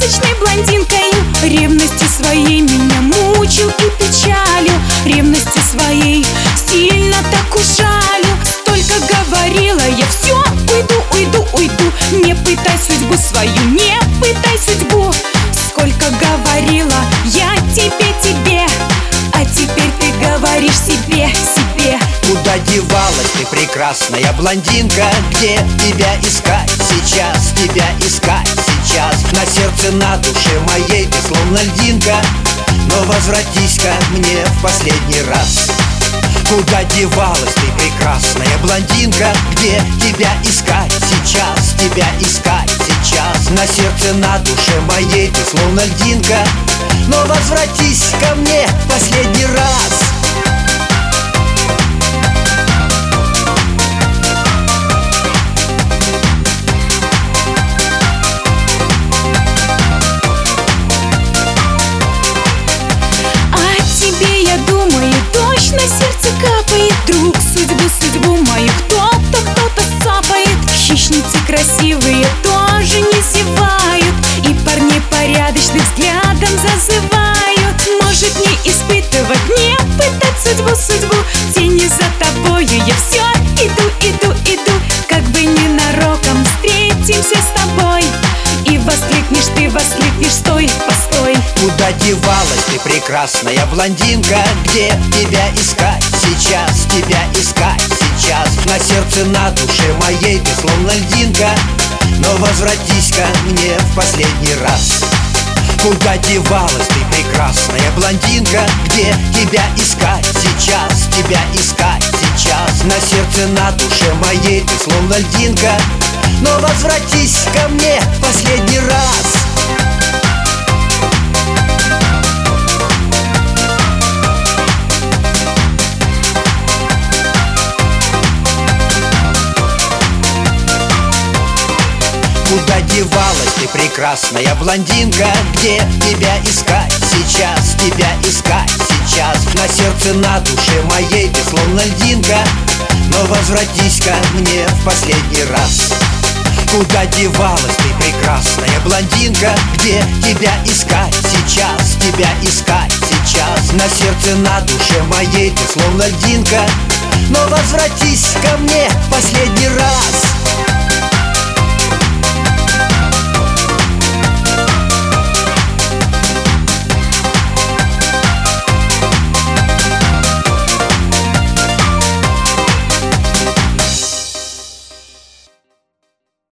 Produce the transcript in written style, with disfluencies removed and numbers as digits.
сказочной блондинкою. Ревностью своей меня мучил и печалил, ревностью своей сильно так ужалил. Столько говорила я: все, уйду, уйду, уйду. Не пытай судьбу свою, не пытай судьбу. Сколько говорила я тебе, а теперь ты говоришь себе. Куда девалась ты, прекрасная блондинка? Где тебя искать сейчас, тебя искать сейчас? На сердце, на душе моей ты словно льдинка, но возвратись ко мне в последний раз. Куда девалась ты, прекрасная блондинка? Где тебя искать сейчас, тебя искать сейчас? На сердце, на душе моей ты словно льдинка, но возвратись ко мне в последний раз. Я думаю, дождь на сердце капает, друг, судьбу мою кто-то цапает. Хищницы красивые тоже не зевают, и парней порядочных взглядом зазывают. Может не испытывать, не пытать судьбу, тени за тобою я все иду, как бы ненароком встретимся с тобой. И воскликнешь ты, стой, постой. Куда девалась ты, прекрасная блондинка? Где тебя искать сейчас, тебя искать сейчас? На сердце, на душе моей ты словно льдинка, но возвратись ко мне в последний раз. Куда девалась ты, прекрасная блондинка? Где тебя искать сейчас, тебя искать сейчас? На сердце, на душе моей ты словно льдинка, но возвратись ко мне в последний раз. Куда девалась ты, прекрасная блондинка? Где тебя искать сейчас, тебя искать сейчас? На сердце, на душе моей ты словно льдинка, но возвратись ко мне в последний раз. Куда девалась ты, прекрасная блондинка? Где тебя искать сейчас, тебя искать сейчас? На сердце, на душе моей ты словно льдинка, но возвратись ко мне в последний раз.